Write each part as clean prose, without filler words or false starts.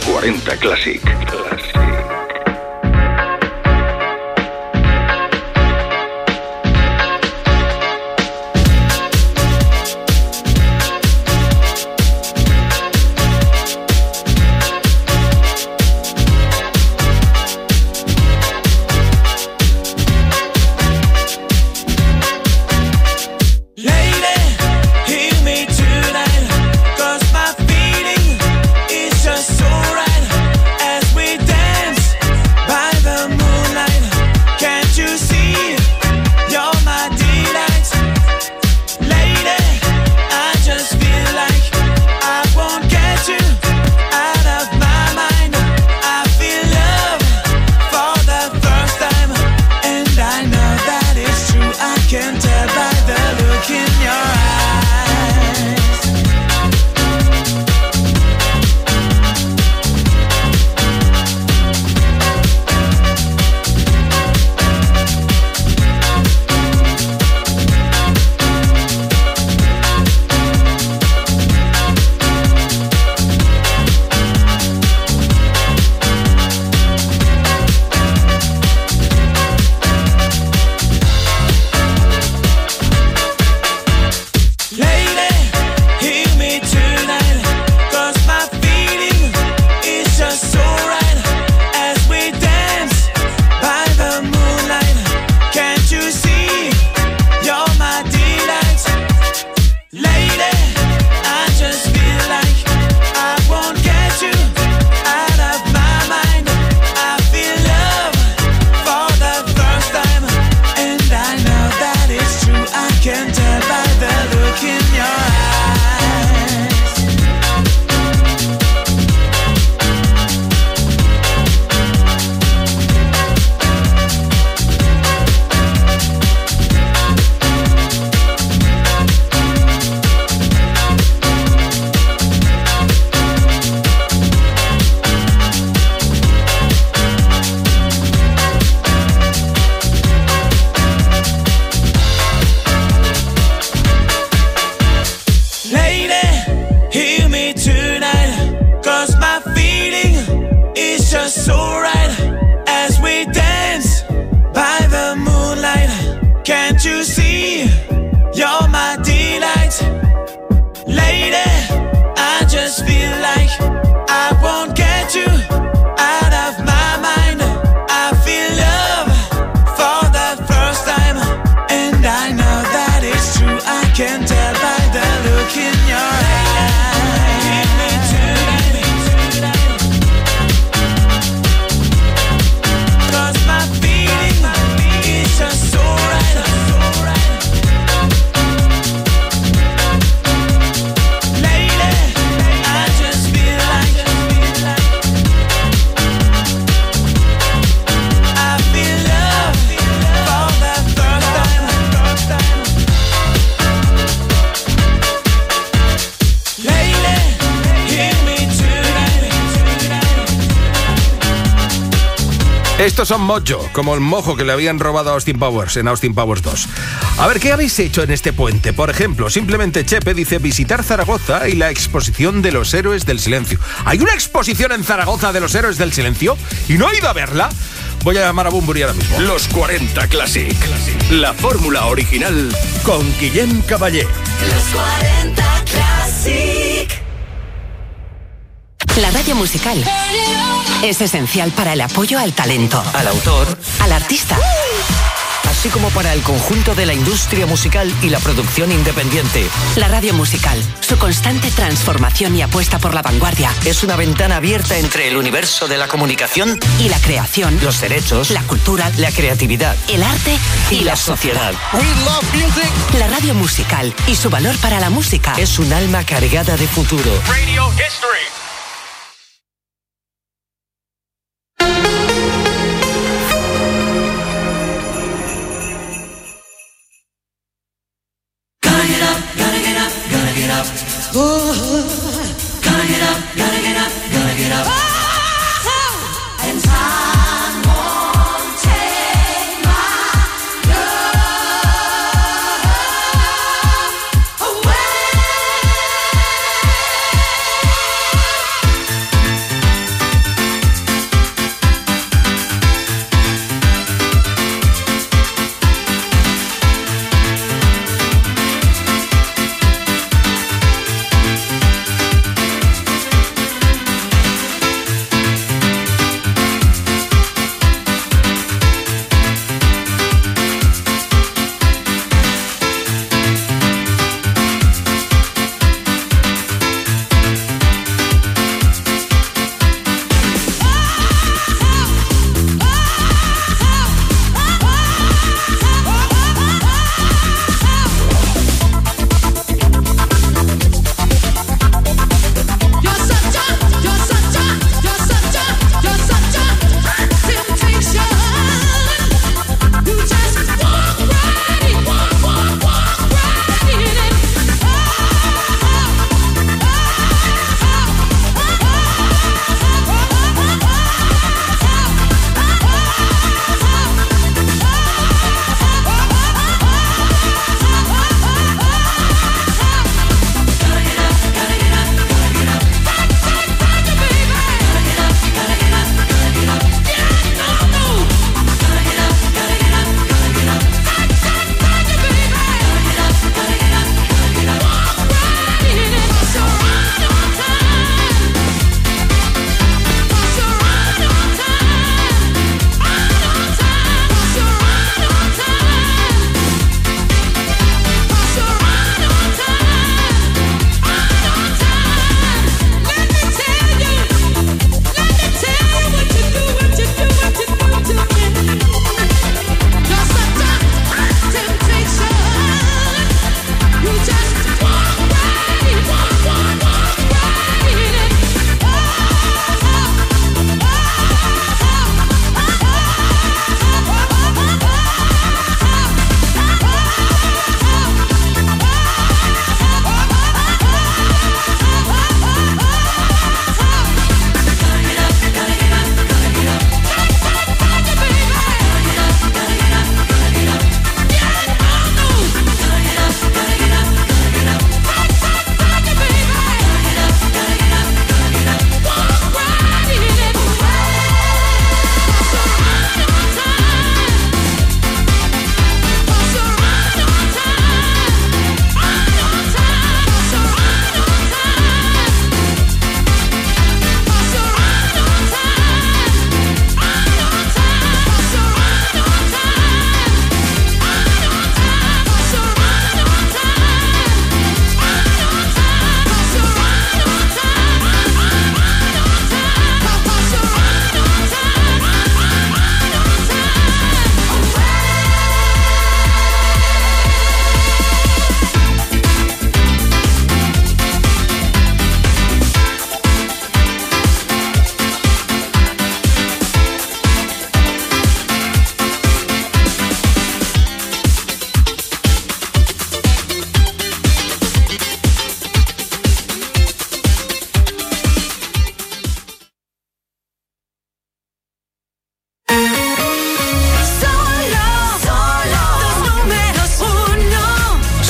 40 Classic. Estos son Mojo, como el mojo que le habían robado a Austin Powers en Austin Powers 2. A ver, ¿qué habéis hecho en este puente? Por ejemplo, simplemente Chepe dice visitar Zaragoza y la exposición de los héroes del silencio. ¿Hay una exposición en Zaragoza de los héroes del silencio? ¿Y no he ido a verla? Voy a llamar a Bunbury ahora mismo. Los 40 Classic. La fórmula original con Guillem Caballé. Los 40 Classic. La radio musical es esencial para el apoyo al talento, al autor, al artista, así como para el conjunto de la industria musical y la producción independiente. La radio musical, su constante transformación y apuesta por la vanguardia, es una ventana abierta entre el universo de la comunicación y la creación, los derechos, la cultura, la creatividad, el arte y la sociedad. We love music. La radio musical y su valor para la música es un alma cargada de futuro. Radio History.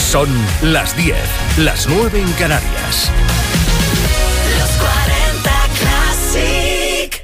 Son las 10, las 9 en Canarias. Los 40 Classic.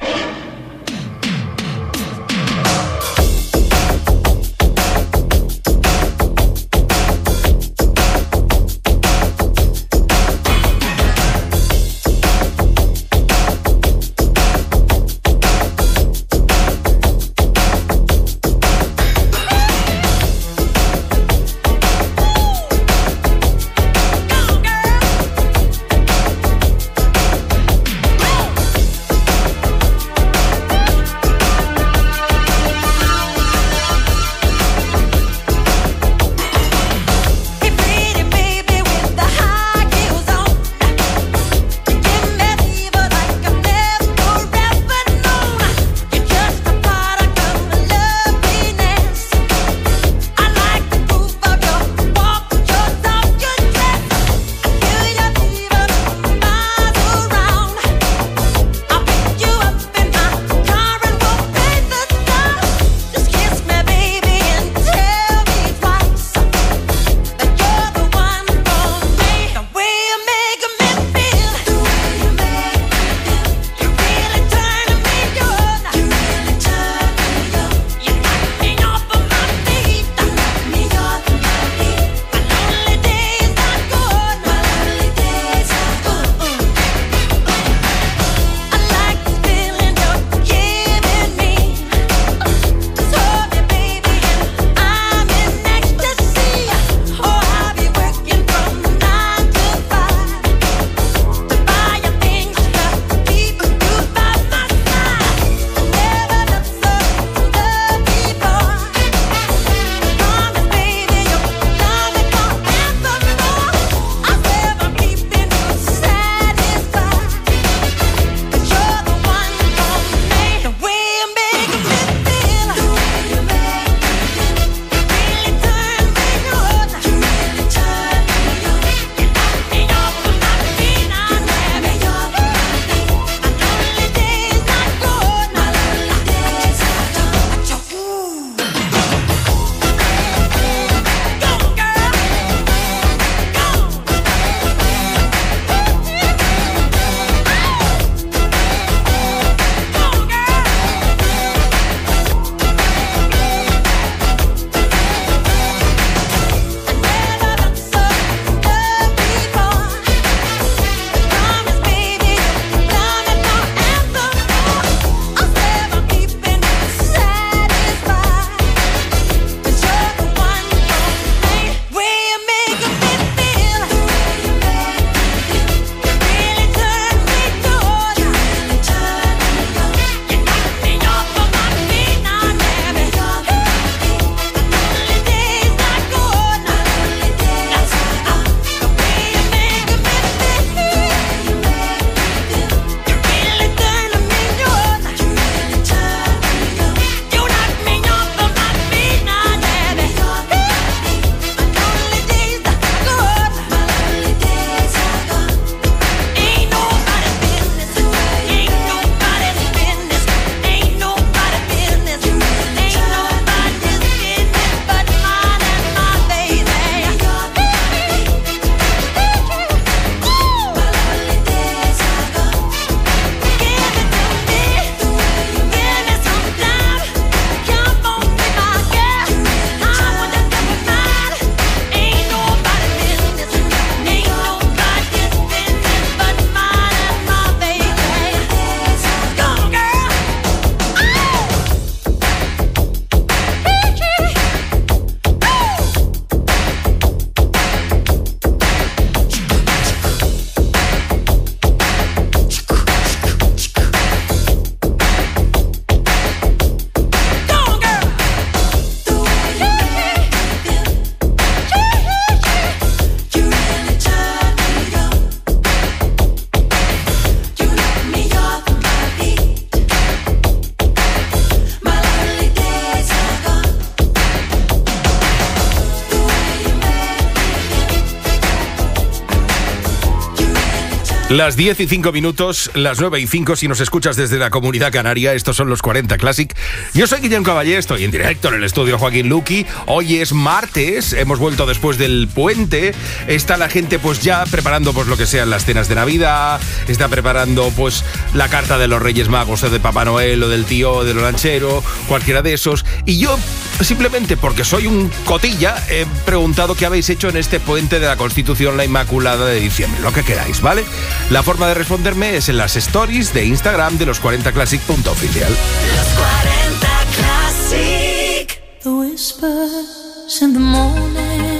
Las 10:05, las 9:05 si nos escuchas desde la Comunidad Canaria. Estos son los 40 Classic. Yo soy Guillem Caballé, estoy en directo en el estudio Joaquín Luqui. Hoy es martes, hemos vuelto después del puente. Está la gente pues ya preparando pues lo que sean las cenas de Navidad. Está preparando pues la carta de los Reyes Magos o de Papá Noel o del tío o del ranchero, cualquiera de esos. Y yo simplemente porque soy un cotilla he preguntado qué habéis hecho en este puente de la Constitución, la Inmaculada de diciembre. Lo que queráis, ¿vale? La forma de responderme es en las stories de Instagram de los40classic.oficial. Los 40 Classic. The whispers in the morning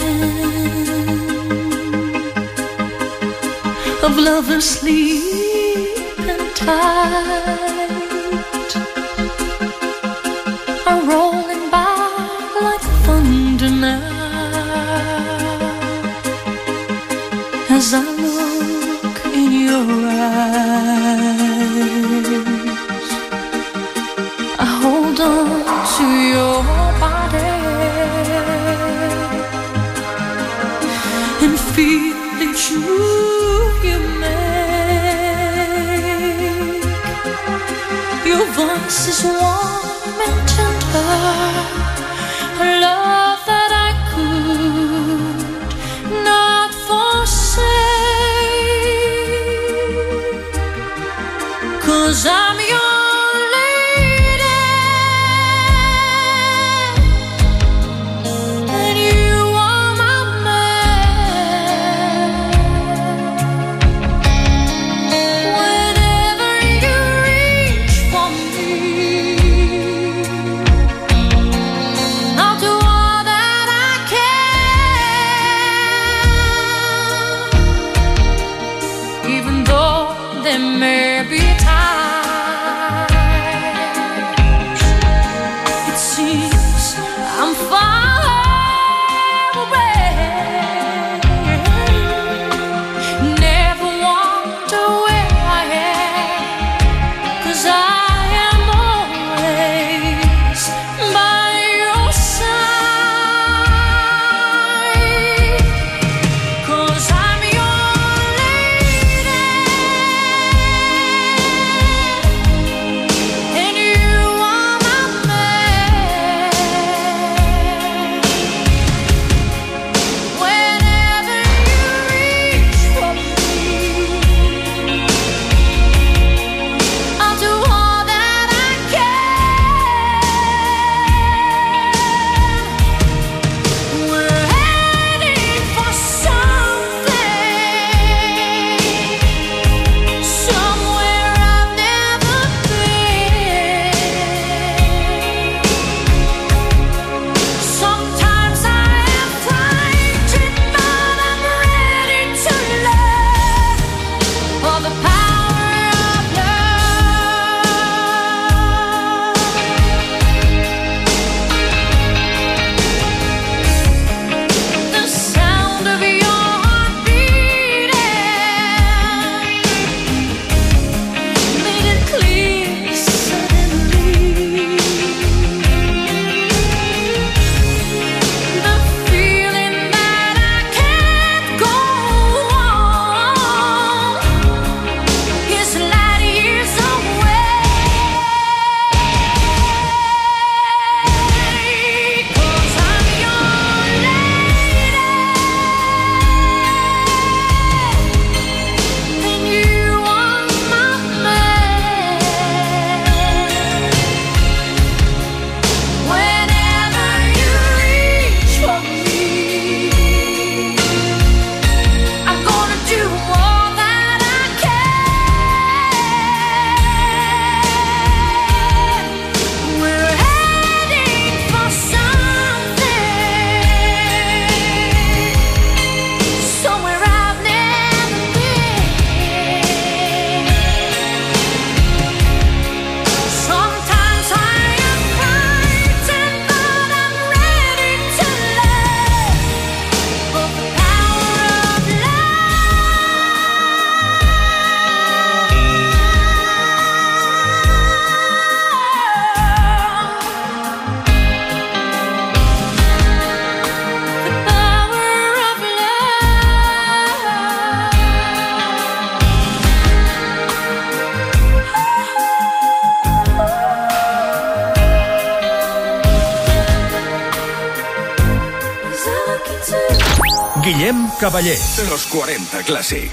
of lovers sleeping tight are rolling by like thunder now as I look in your eyes. I hold on to your body and feel each move you make. Guillem Caballé. Los 40 Classic.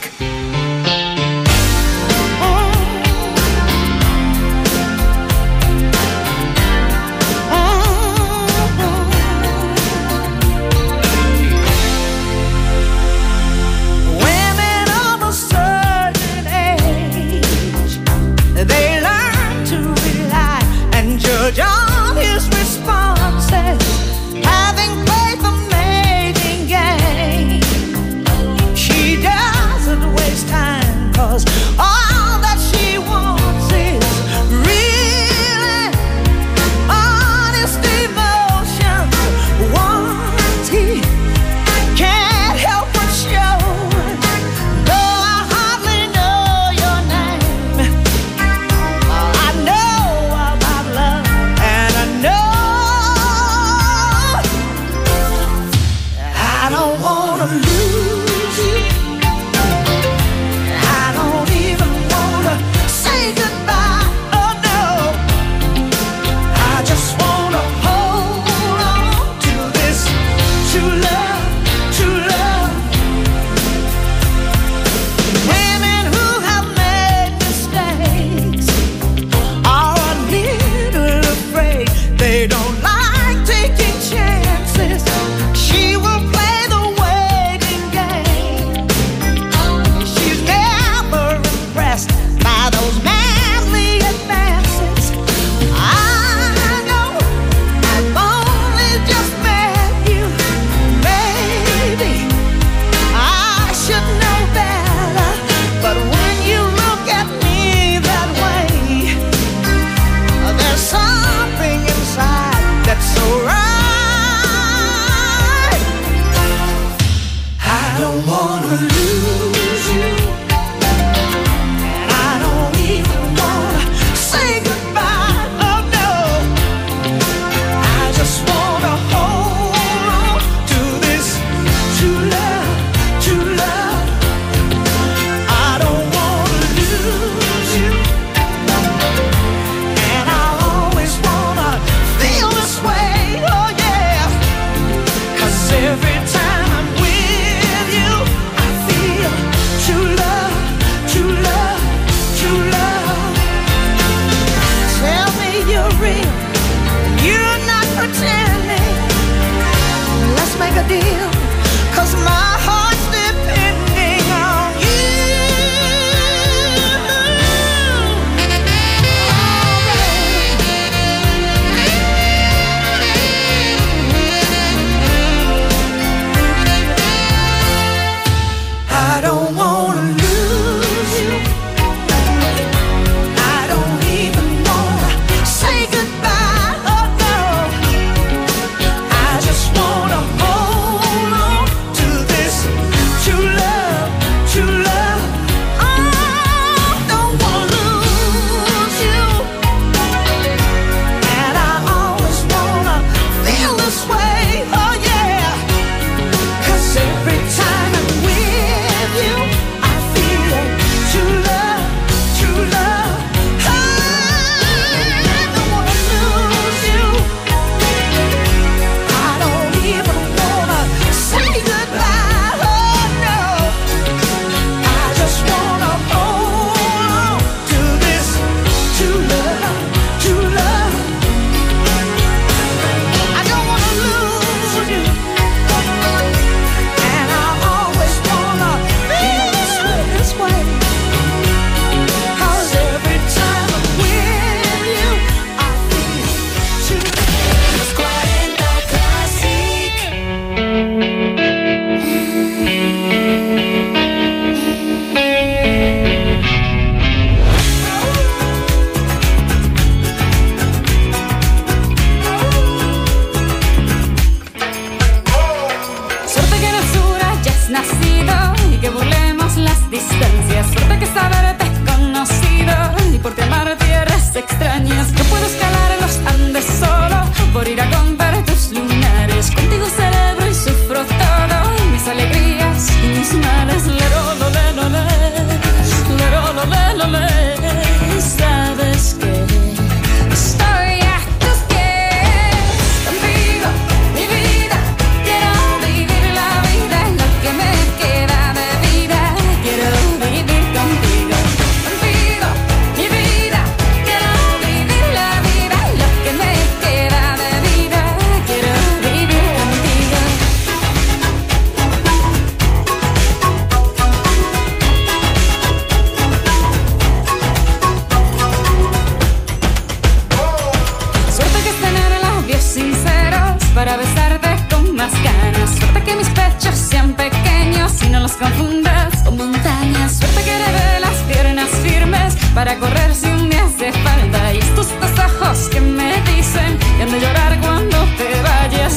John his responses, having played the maiden game. She doesn't waste para besarte con más ganas. Suerte que mis pechos sean pequeños y no los confundas con montañas. Suerte que heredé las piernas firmes para correr si un día hace falta. Y estos dos ojos que me dicen que han de llorar cuando te vayas.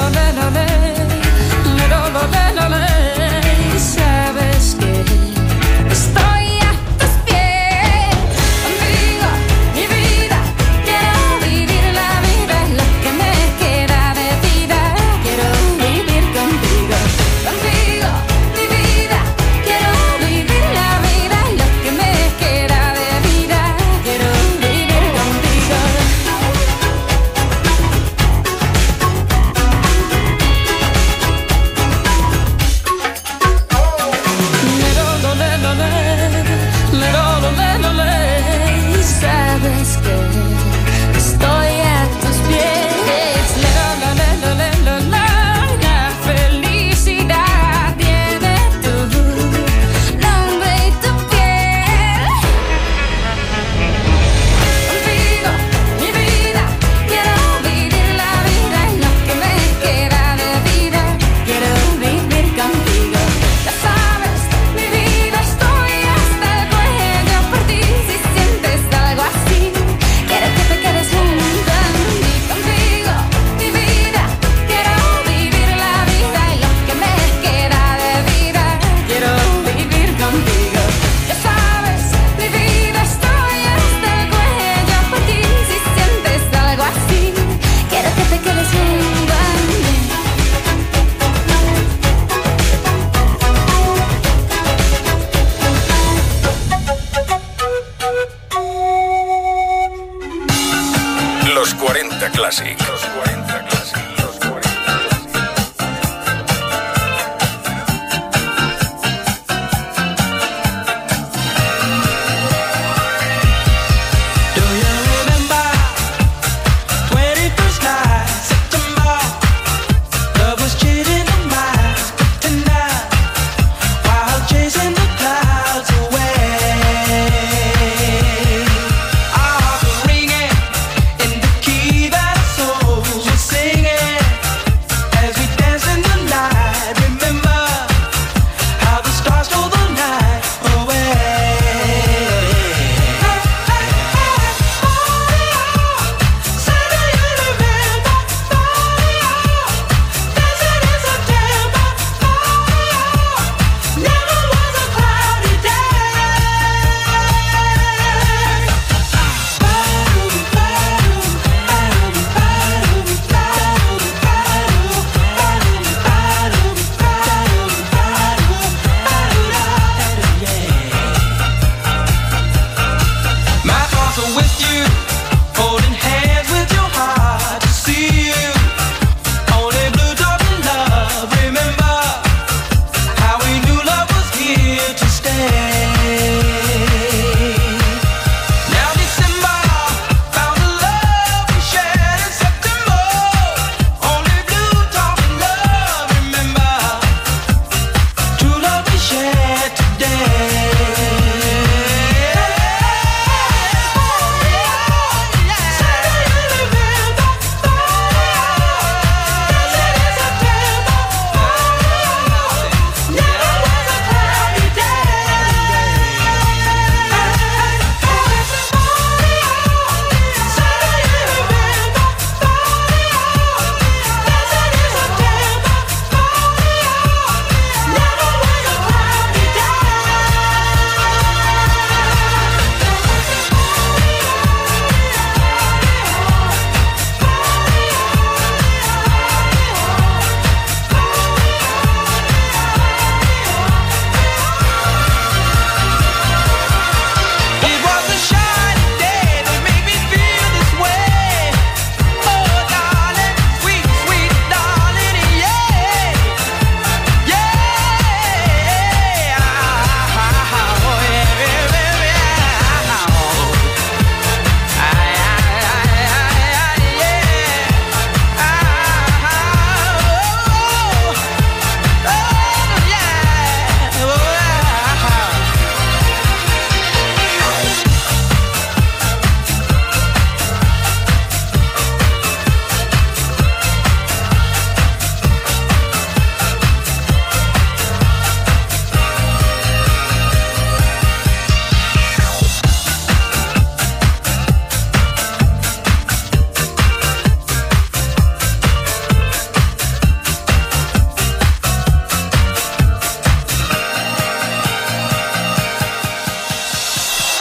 Sabes que estoy a tus pies. Contigo, mi vida, quiero vivir la vida, lo que me queda de vida. Quiero vivir contigo, contigo, mi vida, quiero vivir la vida.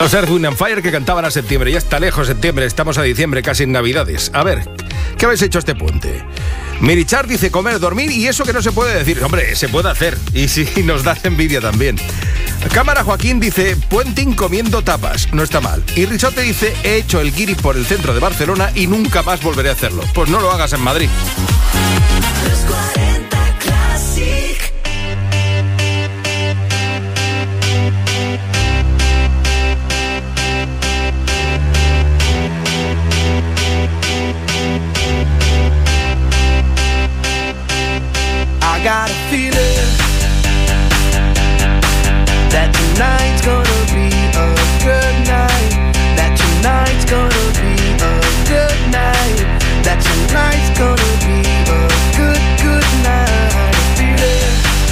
Los Earth, Wind & Fire que cantaban a septiembre. Ya está lejos septiembre, estamos a diciembre, casi en Navidades. A ver, ¿qué habéis hecho este puente? Mirichar dice comer, dormir y eso que no se puede decir. Hombre, se puede hacer y sí, nos da envidia también. Cámara Joaquín dice puenting comiendo tapas, no está mal. Y Richote dice he hecho el guiri por el centro de Barcelona y nunca más volveré a hacerlo. Pues no lo hagas en Madrid. Los 40 Classic. I got a feeling that tonight's gonna be a good night. That tonight's gonna be a good night. That tonight's gonna be a good, good night. A feeling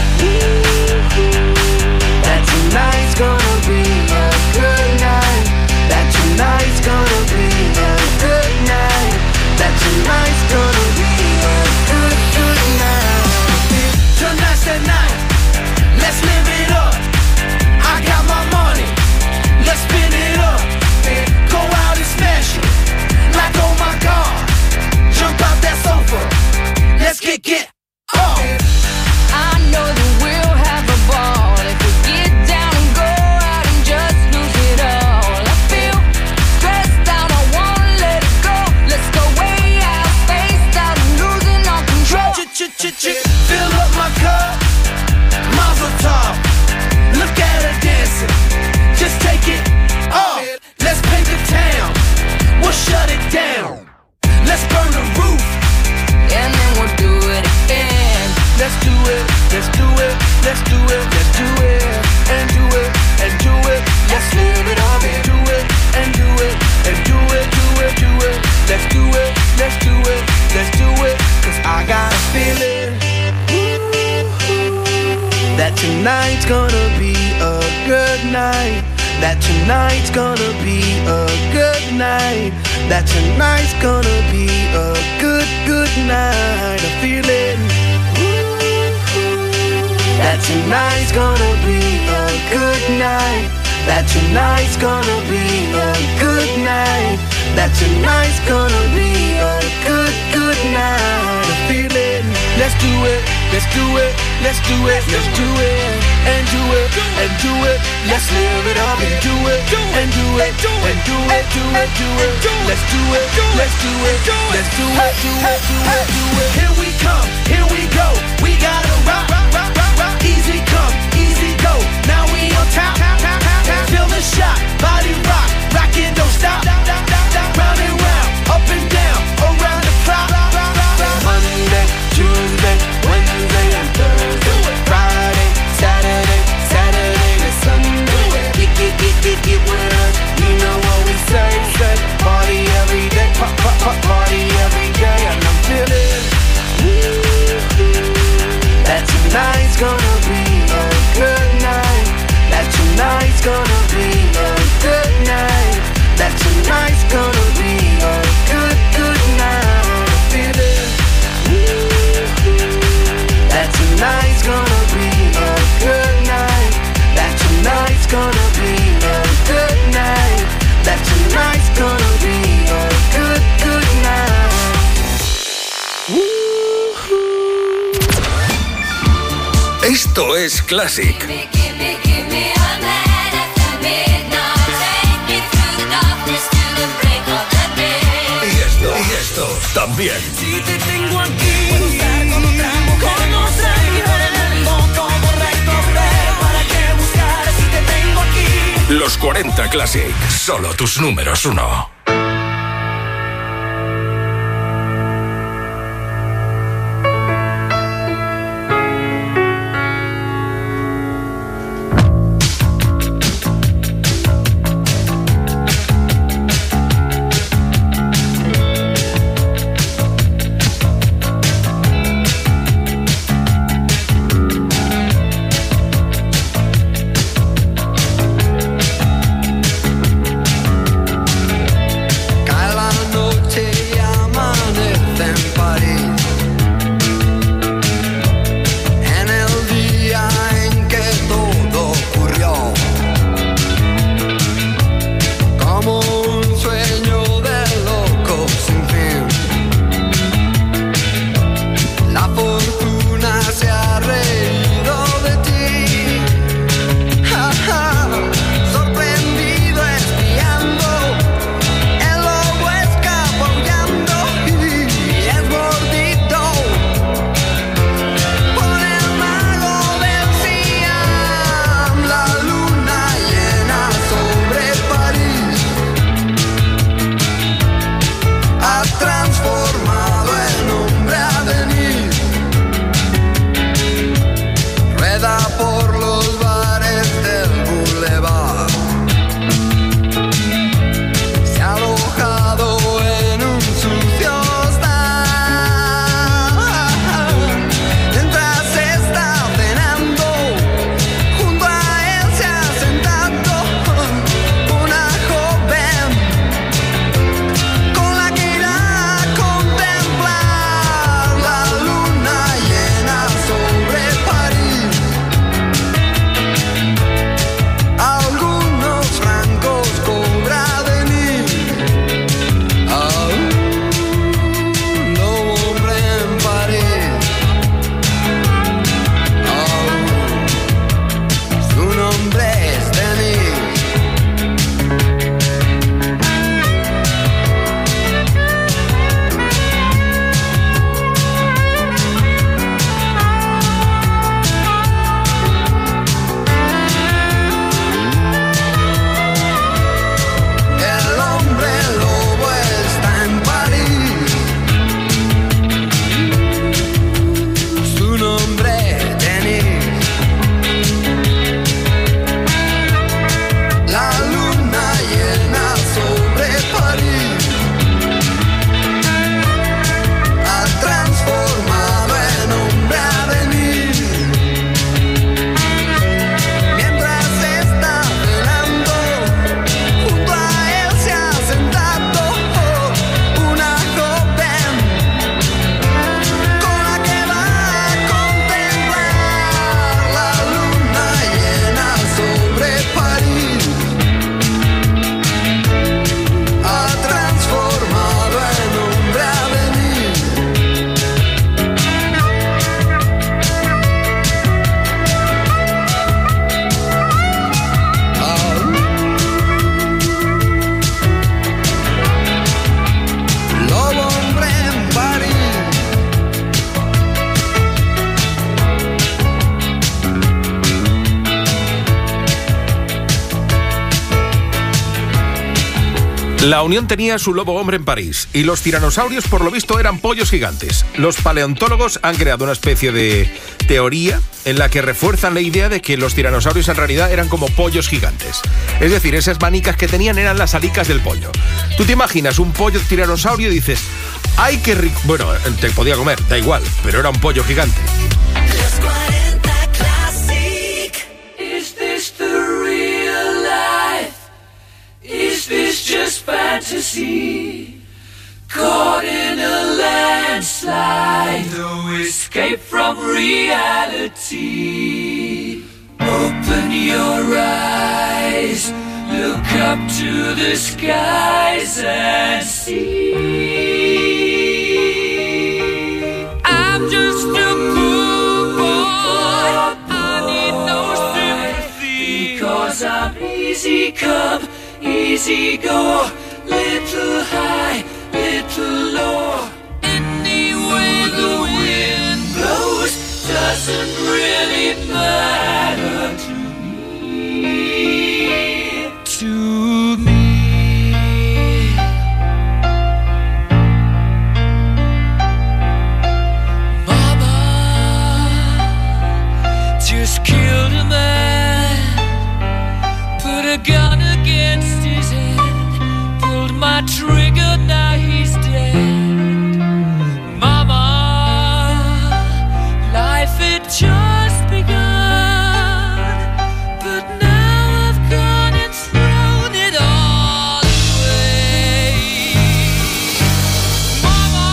that tonight's gonna be a good night. That tonight's gonna be a good night. That tonight's gonna be a good, good night. Tonight's the night, let's live it up. I got my money, let's spin it up. Go out and smash it, like oh my God. Jump out that sofa, let's get up. I know that we'll have a ball if we get down and go out and just lose it all. I feel stressed out, I wanna let it go. Let's go way out, spaced out and losing all control. Fill up my cup, Mazel tov. Look at her dancing, just take it off. Let's paint the town, we'll shut it down. Let's burn the roof, And then we'll do it again. let's do it, let's do it, let's do it, let's do it, and do it, and do it. Let's live it up and do it, and do it, and do it, do it, do it. Let's do it, let's do it, let's do it. 'Cause I got a feeling that tonight's gonna be a good night. That tonight's gonna be a good night. That tonight's gonna be a good, good night. A feeling that tonight's gonna be a good night. That tonight's gonna be a good night. That tonight's gonna be a good, good night. A feeling, let's do it, let's do it, let's do it, let's do it, and do it, and do it. Let's live it up and do it, and do it, and do it, do it, do it. Let's do it, let's do it, let's do it, do it, do it, do it. Here we come, here we go. We gotta rock, rock, rock, rock, rock. Easy come, easy go. Now we on top, feel the shot, body rock, rockin', don't stop. Round and round, up and down, around the clock. Monday, Tuesday, Wednesday and Thursday, Friday, Saturday, Saturday to Sunday. Get with us, you know what we say. Party every day, party every day. And I'm feeling that tonight's gonna be a good night. That tonight's gonna be a good night. That tonight's gonna be a good, good night. I'm feeling that tonight's gonna be a good night. That tonight's gonna be a good night. That tonight's gonna be a good, good night. Esto es Classic. Y esto también. Si te tengo aquí, puedo estar con otra mujer, no sé por el mundo, todo recto, pero ¿para qué buscar si te tengo aquí? Los 40 Classic, solo tus números uno. La Unión tenía su lobo hombre en París y los tiranosaurios, por lo visto, eran pollos gigantes. Los paleontólogos han creado una especie de teoría en la que refuerzan la idea de que los tiranosaurios en realidad eran como pollos gigantes. Es decir, esas manicas que tenían eran las alicas del pollo. Tú te imaginas un pollo tiranosaurio y dices, ¡ay, qué rico! Bueno, te podía comer, da igual, pero era un pollo gigante. Los 40 Classic. Is this the real life? Is this just fantasy? Caught in a landslide, no escape from reality. Open your eyes, look up to the skies and see. I'm just a poor boy, I need no sympathy, because I'm easy come, easy go, little high, little low. Any way the wind blows doesn't really matter to me. To me. Mama just killed a man, put a gun against his head, pulled my trigger, now he's dead. Mama, life had just begun, but now I've gone and thrown it all away. Mama,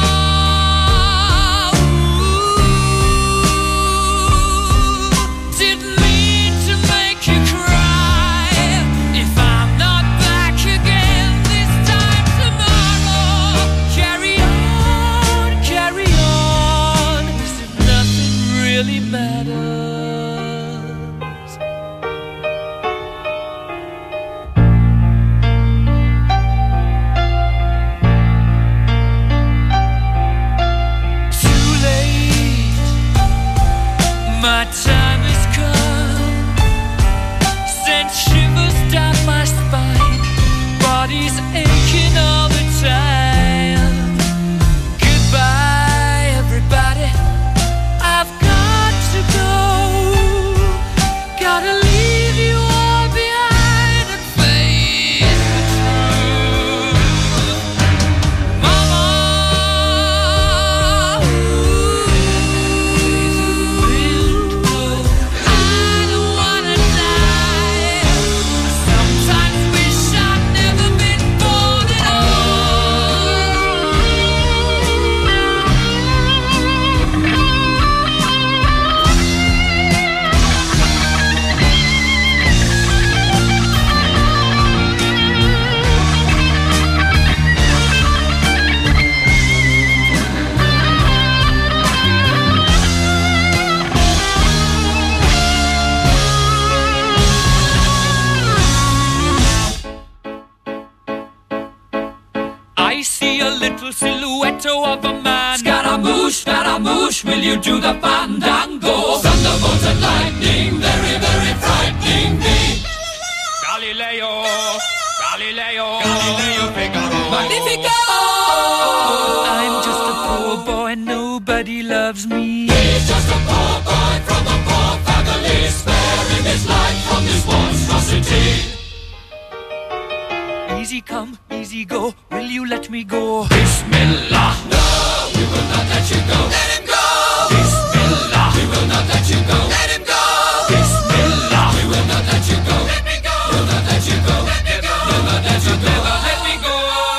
didn't mean to make you cry. If I'm not back again this time tomorrow, carry on, as if nothing really matters. Too late, my time has come, sent shivers down my spine, body's aching all the time. Goodbye, everybody, I've got to go, gotta leave you all behind and face the truth. Mama, I don't wanna die. Sometimes wish I'd never been born at I see a little silhouette of a man. Scaramouche, will you do the fandango? Thunderbolt and lightning, very, very frightening me. Galileo, Figaro, Magnifico! I'm just a poor boy, nobody loves me. He's just a poor boy from a poor family, sparing his life from this monstrosity. Easy come, easy go, will you let me go? Bismillah, no, we will not let you go. Let him go! Bismillah, we will not let you go. Let him go! Bismillah, we will not let you go. Let me go! We'll not let you go. Let me go! We'll not let you go. Never let me go!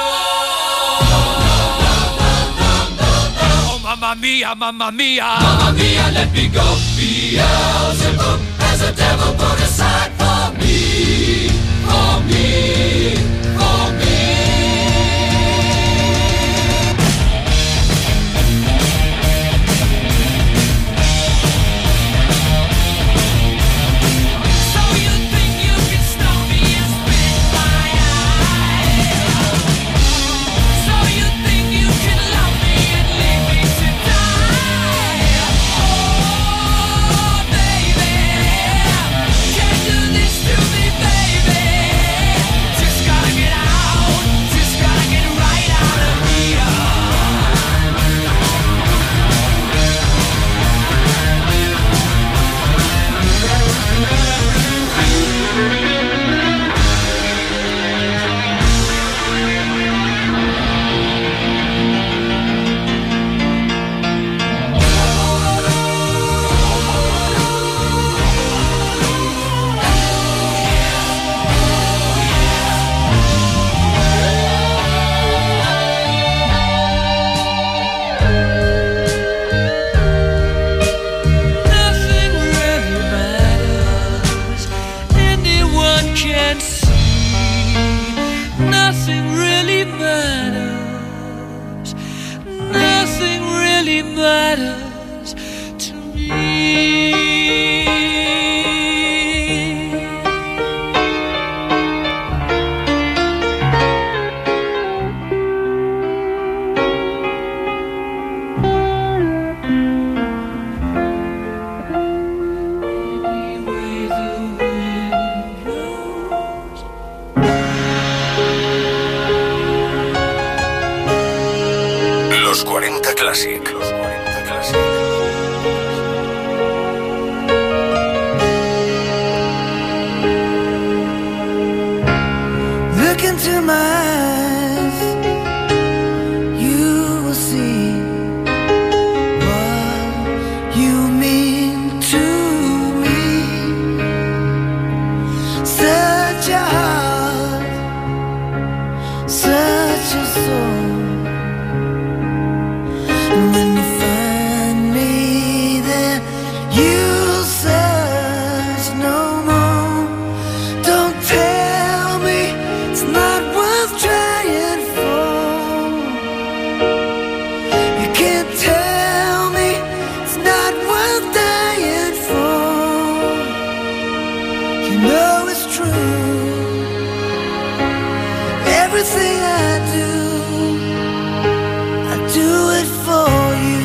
Oh, mamma mia, mamma mia! Mamma mia, let me go! Beelzebub has a devil put aside for me, for me, for me. So you think you can stop me and spit my eyes? So you think you can love me and leave me to die? Oh, baby, can't do this to me, baby. Just matters to me. Los 40 Classic. Look into my eyes, you will see what you mean to me. Such a heart, such a soul. And when you find me there, you'll search no more. Don't tell me it's not worth trying for. You can't tell me it's not worth dying for. You know it's true. Everything I do it for you.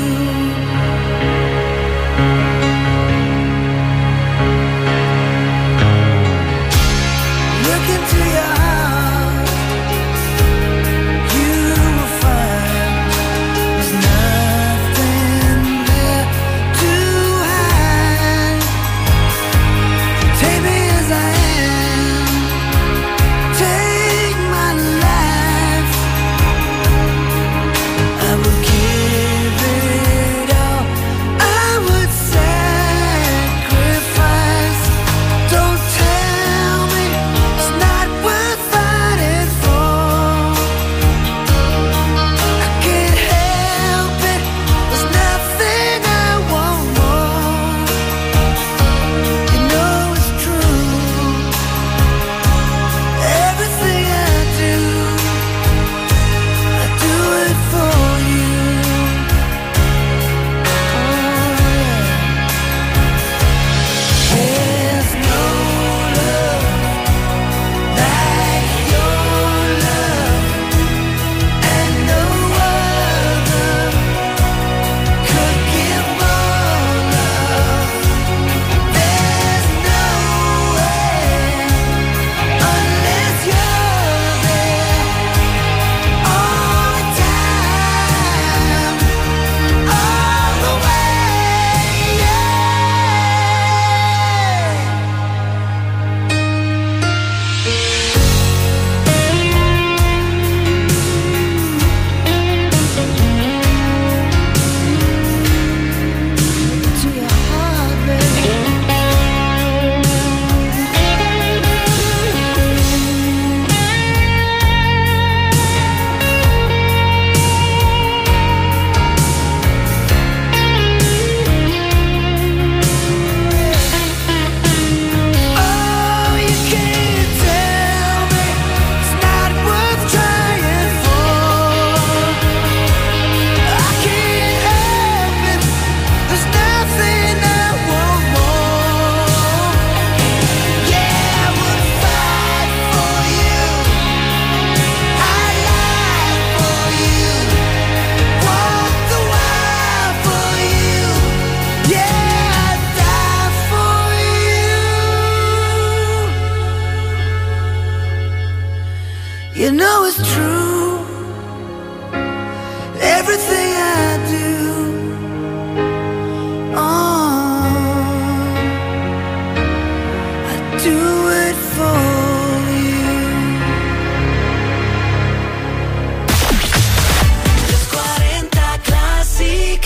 Look into your heart, you will find there's nothing there to hide. Take me as I am, take my life. I will give it all, I would sacrifice. Don't tell me it's not worth fighting for. I can't help it, there's nothing I want more. You know it's true. Everything I do it for you. There's no love like your love, and no other could give more love. There's no way unless you're there all the time, all the way, yeah. To your heart, baby. Oh, you can't tell me it's not worth trying for. I can't help it, there's nothing I want more. Yeah, I would fight for you, I lie for you, walk the wire for you. Yeah, I'd die for you. You know it's true. Everything I do, I do it for you. Los 40 Classic.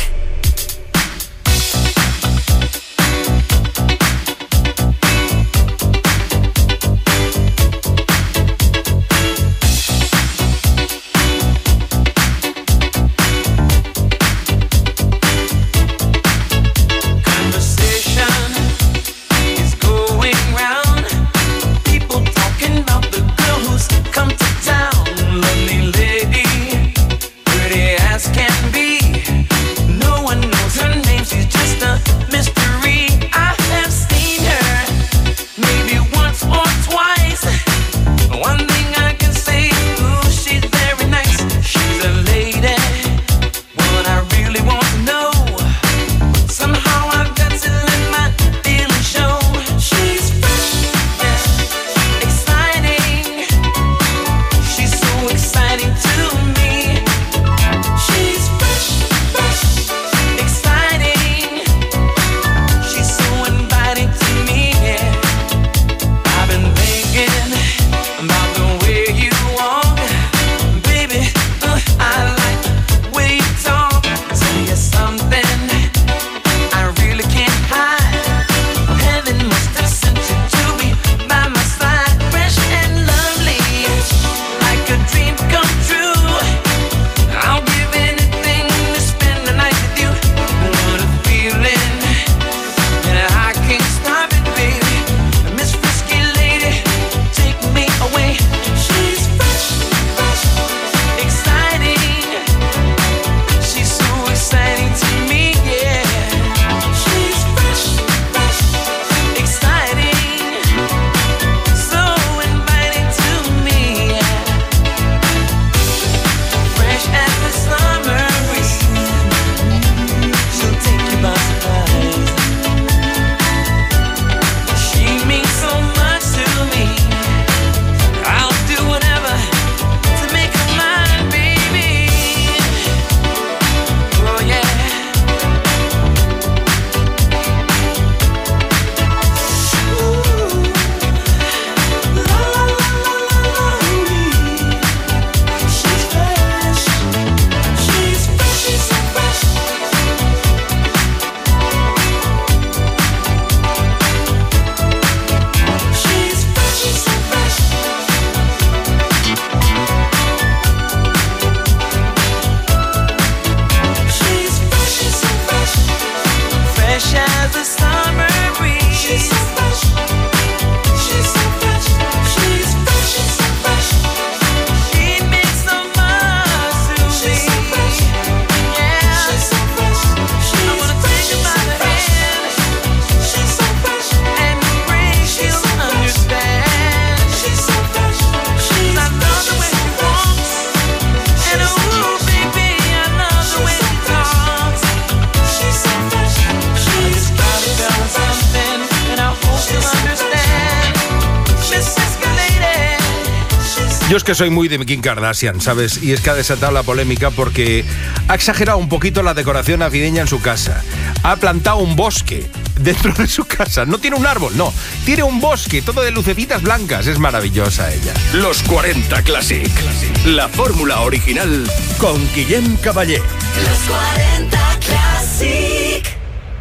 Yo es que soy muy de Kim Kardashian, ¿sabes? Y es que ha desatado la polémica porque ha exagerado un poquito la decoración navideña en su casa. Ha plantado un bosque dentro de su casa. No tiene un árbol, no. Tiene un bosque, todo de lucecitas blancas. Es maravillosa ella. Los 40 Classic. La fórmula original con Guillem Caballé. Los 40 Classic.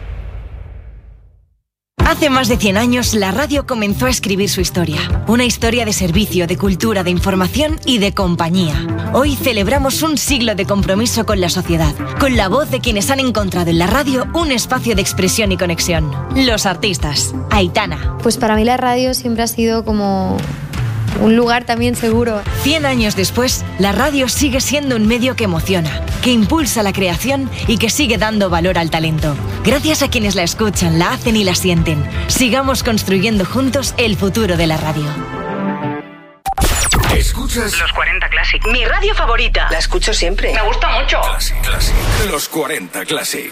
Hace más de 100 años, la radio comenzó a escribir su historia. Una historia de servicio, de cultura, de información y de compañía. Hoy celebramos un siglo de compromiso con la sociedad, con la voz de quienes han encontrado en la radio un espacio de expresión y conexión. Los artistas. Aitana. Pues para mí la radio siempre ha sido como un lugar también seguro. 100 años después, la radio sigue siendo un medio que emociona, que impulsa la creación y que sigue dando valor al talento. Gracias a quienes la escuchan, la hacen y la sienten. Sigamos construyendo juntos el futuro de la radio. ¿Escuchas? Los 40 Classic. Mi radio favorita. La escucho siempre. Me gusta mucho. Classic. Los 40 Classic.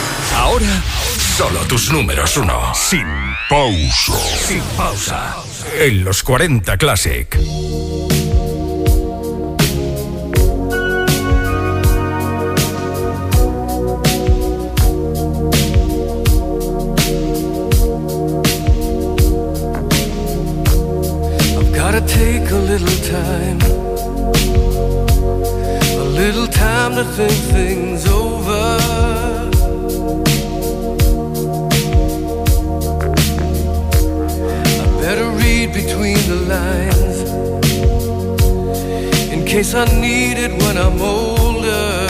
Solo tus números uno. Sin pausa. Sin pausa. en los 40 Classic. Take a little time to think things over. I better read between the lines in case I need it when I'm older.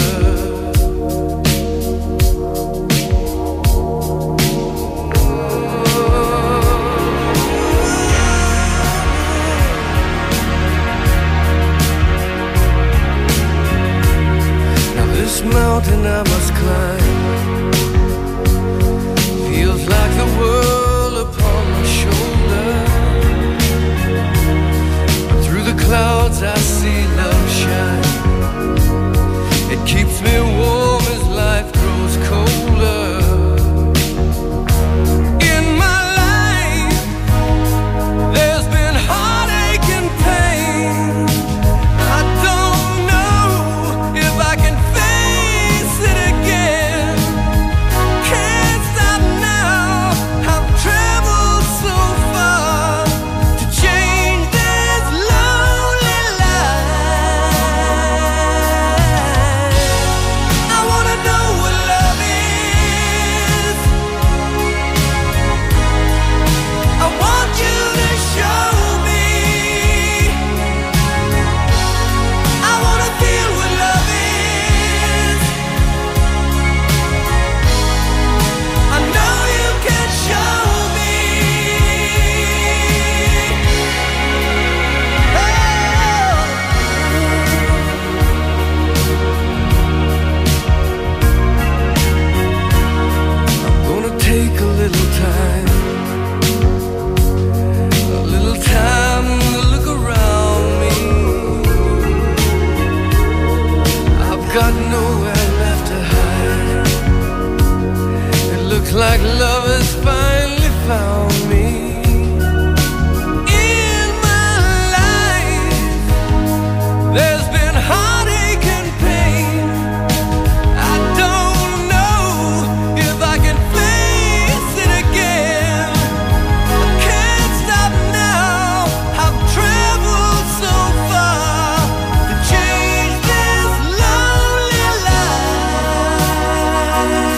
Mountain I must climb feels like the world upon my shoulder. But through the clouds I see love shine. It keeps me warm as life grows colder. In my life there's been heartache and pain. I don't know if I can like love